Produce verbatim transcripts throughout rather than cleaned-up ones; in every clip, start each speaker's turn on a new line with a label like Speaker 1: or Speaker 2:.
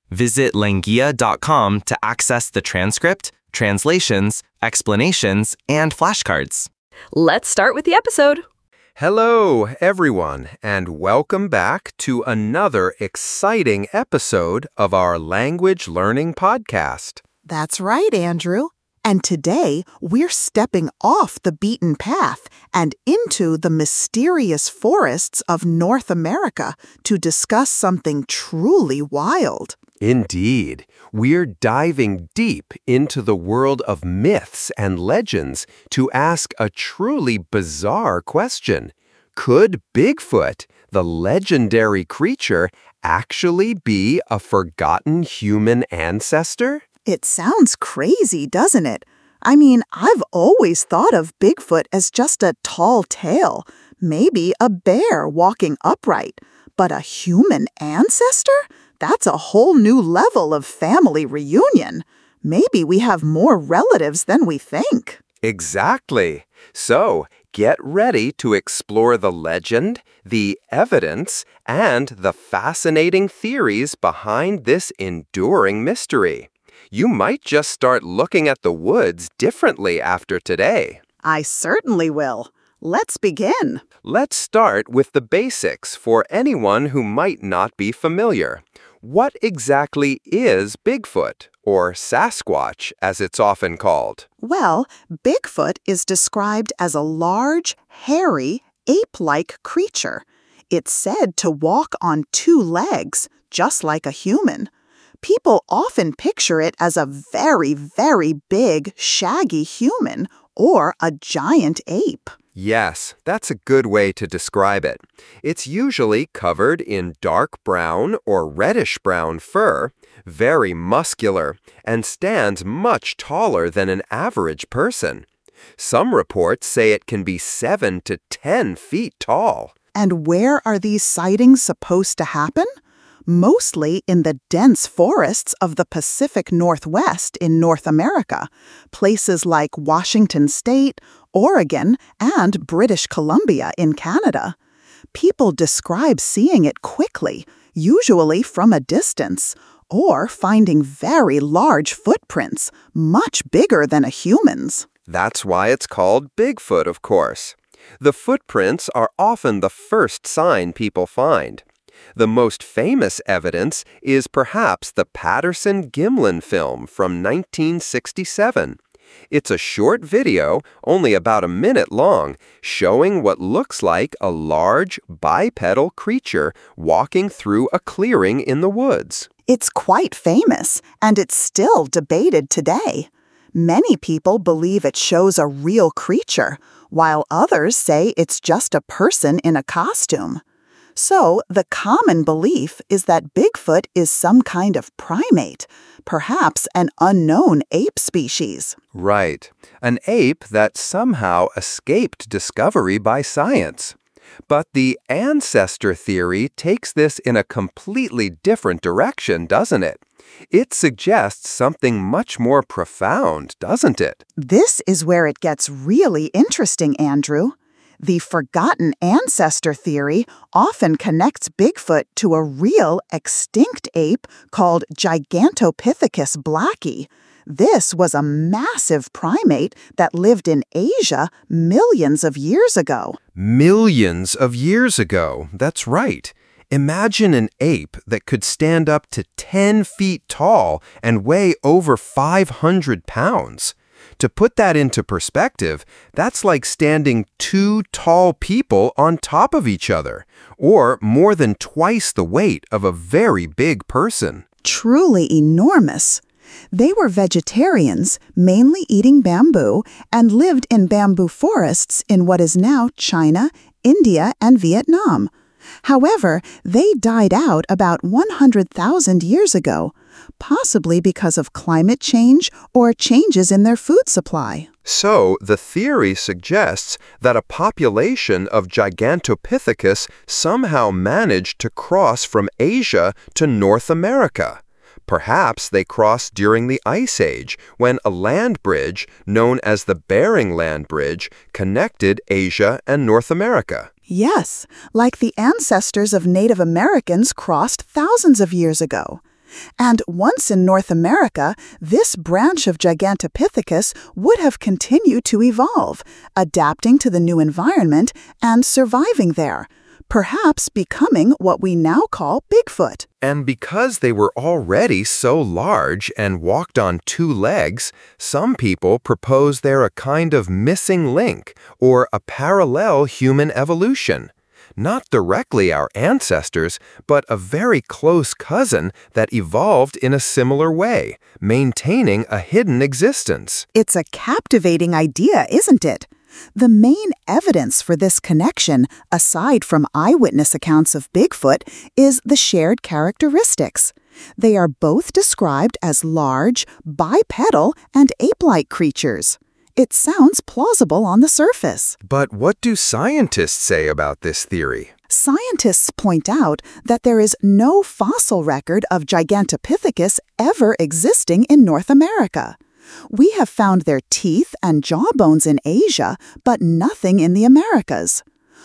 Speaker 1: Visit languia dot com to access the transcript, translations, explanations, and flashcards.
Speaker 2: Let's start with the episode.
Speaker 3: Hello, everyone, and welcome back to another exciting episode of our language learning podcast.
Speaker 4: That's right, Andrew. And today, we're stepping off the beaten path and into the mysterious forests of North America to discuss something truly wild.
Speaker 3: Indeed, we're diving deep into the world of myths and legends to ask a truly bizarre question. Could Bigfoot, the legendary creature, actually be a forgotten human ancestor?
Speaker 4: It sounds crazy, doesn't it? I mean, I've always thought of Bigfoot as just a tall tale, maybe a bear walking upright. But a human ancestor? That's a whole new level of family reunion. Maybe we have more relatives than we think.
Speaker 3: Exactly. So, get ready to explore the legend, the evidence, and the fascinating theories behind this enduring mystery. You might just start looking at the woods differently after today.
Speaker 4: I certainly will. Let's begin.
Speaker 3: Let's start with the basics for anyone who might not be familiar. What exactly is Bigfoot, or Sasquatch, as it's often called?
Speaker 4: Well, Bigfoot is described as a large, hairy, ape-like creature. It's said to walk on two legs, just like a human. People often picture it as a very, very big, shaggy human or a giant ape.
Speaker 3: Yes, that's a good way to describe it. It's usually covered in dark brown or reddish-brown fur, very muscular, and stands much taller than an average person. Some reports say it can be seven to ten feet tall.
Speaker 4: And where are these sightings supposed to happen? Mostly in the dense forests of the Pacific Northwest in North America, places like Washington State, Oregon, and British Columbia in Canada. People describe seeing it quickly, usually from a distance, or finding very large footprints, much bigger than a human's.
Speaker 3: That's why it's called Bigfoot, of course. The footprints are often the first sign people find. The most famous evidence is perhaps the Patterson-Gimlin film from nineteen sixty-seven. It's a short video, only about a minute long, showing what looks like a large, bipedal creature walking through a clearing in the woods.
Speaker 4: It's quite famous, and it's still debated today. Many people believe it shows a real creature, while others say it's just a person in a costume. So, the common belief is that Bigfoot is some kind of primate, perhaps an unknown ape species.
Speaker 3: Right. An ape that somehow escaped discovery by science. But the ancestor theory takes this in a completely different direction, doesn't it? It suggests something much more profound, doesn't it?
Speaker 4: This is where it gets really interesting, Andrew. The forgotten ancestor theory often connects Bigfoot to a real extinct ape called Gigantopithecus blacki. This was a massive primate that lived in Asia millions of years ago.
Speaker 3: Millions of years ago, that's right. Imagine an ape that could stand up to ten feet tall and weigh over five hundred pounds. To put that into perspective, that's like standing two tall people on top of each other, or more than twice the weight of a very big person.
Speaker 4: Truly enormous. They were vegetarians, mainly eating bamboo, and lived in bamboo forests in what is now China, India, and Vietnam. However, they died out about one hundred thousand years ago, possibly because of climate change or changes in their food supply.
Speaker 3: So, the theory suggests that a population of Gigantopithecus somehow managed to cross from Asia to North America. Perhaps they crossed during the Ice Age, when a land bridge, known as the Bering Land Bridge, connected Asia and North America.
Speaker 4: Yes, like the ancestors of Native Americans crossed thousands of years ago. And once in North America, this branch of Gigantopithecus would have continued to evolve, adapting to the new environment and surviving there, perhaps becoming what we now call Bigfoot.
Speaker 3: And because they were already so large and walked on two legs, some people propose they're a kind of missing link or a parallel human evolution. Not directly our ancestors, but a very close cousin that evolved in a similar way, maintaining a hidden existence.
Speaker 4: It's a captivating idea, isn't it? The main evidence for this connection, aside from eyewitness accounts of Bigfoot, is the shared characteristics. They are both described as large, bipedal, and ape-like creatures. It sounds plausible on the surface.
Speaker 3: But what do scientists say about this theory?
Speaker 4: Scientists point out that there is no fossil record of Gigantopithecus ever existing in North America. We have found their teeth and jawbones in Asia, but nothing in the Americas.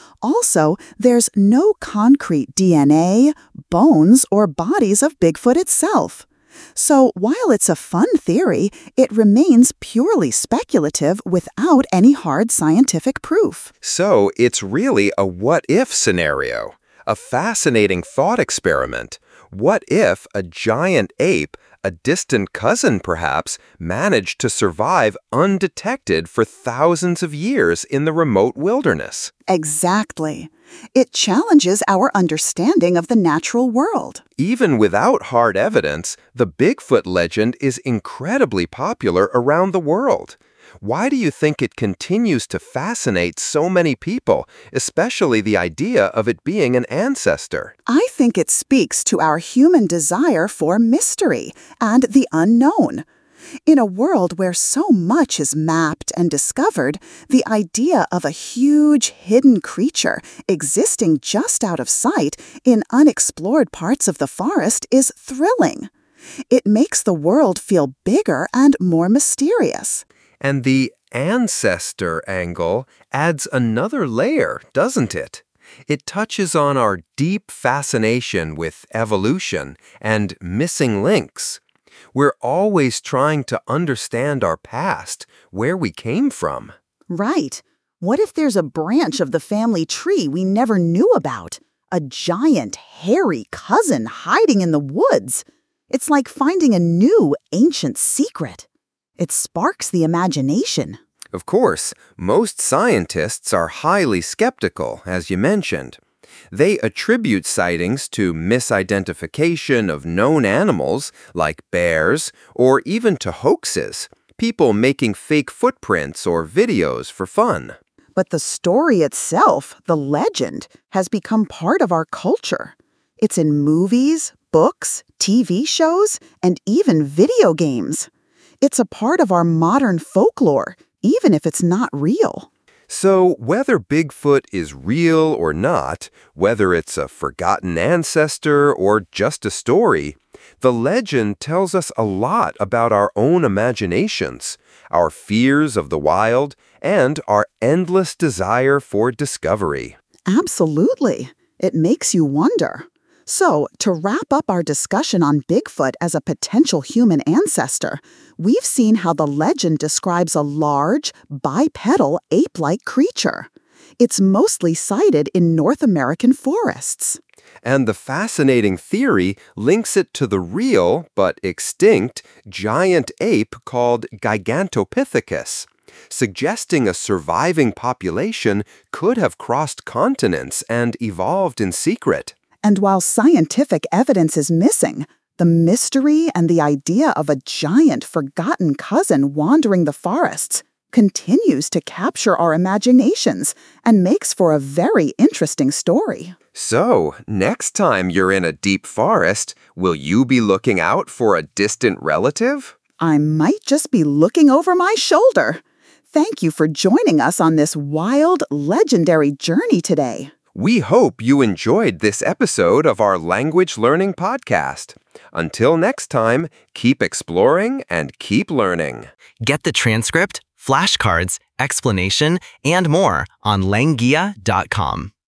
Speaker 4: Also, there's no concrete D N A, bones, or bodies of Bigfoot itself. So while it's a fun theory, it remains purely speculative without any hard scientific proof.
Speaker 3: So it's really a what-if scenario, a fascinating thought experiment. What if a giant ape, a distant cousin perhaps, managed to survive undetected for thousands of years in the remote wilderness?
Speaker 4: Exactly. It challenges our understanding of the natural world.
Speaker 3: Even without hard evidence, the Bigfoot legend is incredibly popular around the world. Why do you think it continues to fascinate so many people, especially the idea of it being an ancestor?
Speaker 4: I think it speaks to our human desire for mystery and the unknown. In a world where so much is mapped and discovered, the idea of a huge hidden creature existing just out of sight in unexplored parts of the forest is thrilling. It makes the world feel bigger and more mysterious.
Speaker 3: And the ancestor angle adds another layer, doesn't it? It touches on our deep fascination with evolution and missing links. We're always trying to understand our past, where we came from.
Speaker 4: Right. What if there's a branch of the family tree we never knew about? A giant, hairy cousin hiding in the woods? It's like finding a new, ancient secret. It sparks the imagination.
Speaker 3: Of course, most scientists are highly skeptical, as you mentioned. They attribute sightings to misidentification of known animals, like bears, or even to hoaxes, people making fake footprints or videos for fun.
Speaker 4: But the story itself, the legend, has become part of our culture. It's in movies, books, T V shows, and even video games. It's a part of our modern folklore, even if it's not real.
Speaker 3: So whether Bigfoot is real or not, whether it's a forgotten ancestor or just a story, the legend tells us a lot about our own imaginations, our fears of the wild, and our endless desire for discovery.
Speaker 4: Absolutely. It makes you wonder. So, to wrap up our discussion on Bigfoot as a potential human ancestor, we've seen how the legend describes a large, bipedal, ape-like creature. It's mostly sighted in North American forests.
Speaker 3: And the fascinating theory links it to the real, but extinct, giant ape called Gigantopithecus, suggesting a surviving population could have crossed continents and evolved in secret.
Speaker 4: And while scientific evidence is missing, the mystery and the idea of a giant forgotten cousin wandering the forests continues to capture our imaginations and makes for a very interesting story.
Speaker 3: So, next time you're in a deep forest, will you be looking out for a distant relative?
Speaker 4: I might just be looking over my shoulder. Thank you for joining us on this wild, legendary journey today.
Speaker 3: We hope you enjoyed this episode of our language learning podcast. Until next time, keep exploring and keep learning.
Speaker 1: Get the transcript, flashcards, explanation, and more on langia dot com.